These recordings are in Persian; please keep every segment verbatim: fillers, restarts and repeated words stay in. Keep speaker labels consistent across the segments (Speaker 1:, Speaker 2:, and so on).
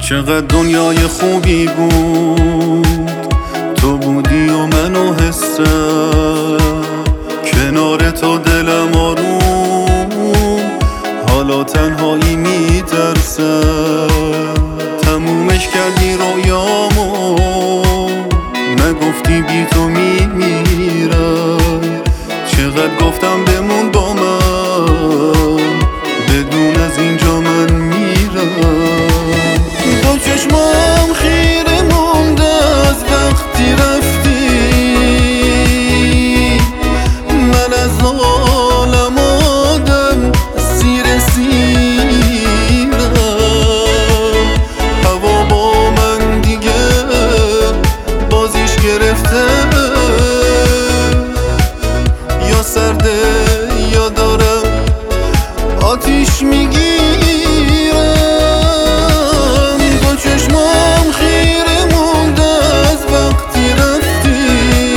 Speaker 1: چقدر دنیای خوبی بود، تو بودی و منو حسم، کنار تو دلم آروم، حالا تنهایی میترسم. تمومش کردی رویامو، نگفتی بی تو میمیرم. چقدر گفتم بمون با من، بدون از اینجا من میرم. دو چشمام خیره مونده از وقتی رفتی، من از عالم آدم سیر سیرم. هوا با من دیگه بازیش گرفته، یا سرده یا دارم آتیش میگیرم. دو چشمام خیره مونده از وقتی رفتی،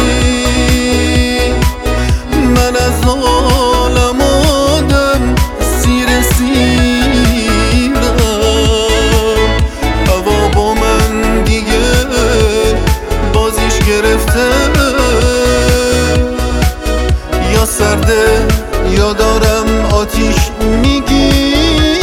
Speaker 1: من از عالم آدم سیر سیرم. هوا با من دیگه بازیش گرفته، یا سرده یا دارم آتیش میگیرم.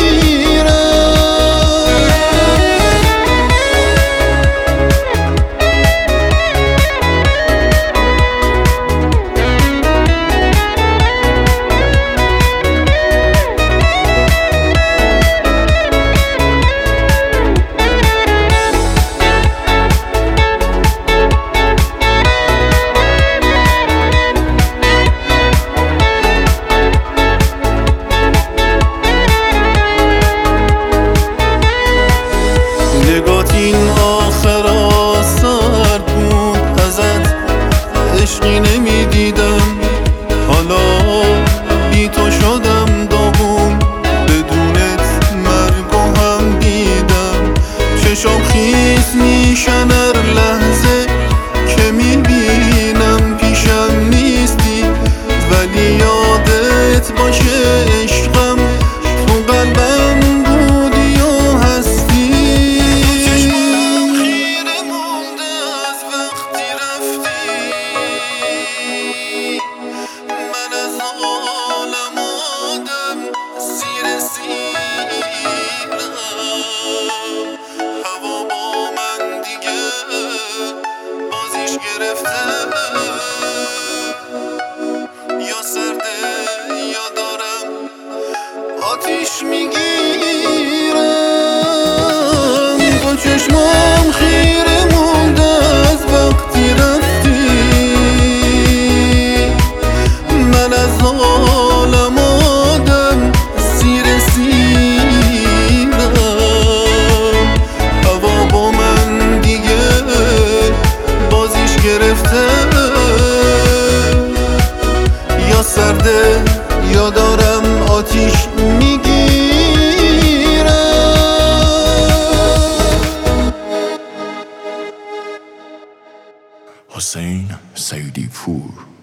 Speaker 1: نگات این آخر آثر بود، ازت عشقی نمیدیدم. حالا بی تو شدم داغون، بدونت مرگ و هم دیدم. چشام خیس میشن هر لحظه که میبینم پیشم نیستی، ولی یادت باشه عشقم تو قلبم بودی و هستی. من از عالم آدم سیر سیرم. هوا با من دیگه بازیش گرفته، یا سرده یا دارم آتیش میگیرم. دو چشمام خیره مونده از وقتی رفتی، من از عالم آدم سیر سیرم. هوا با من دیگه بازیش گرفته، یا سرده یا دارم آتیش میگیرم.
Speaker 2: حسین سیدی پور.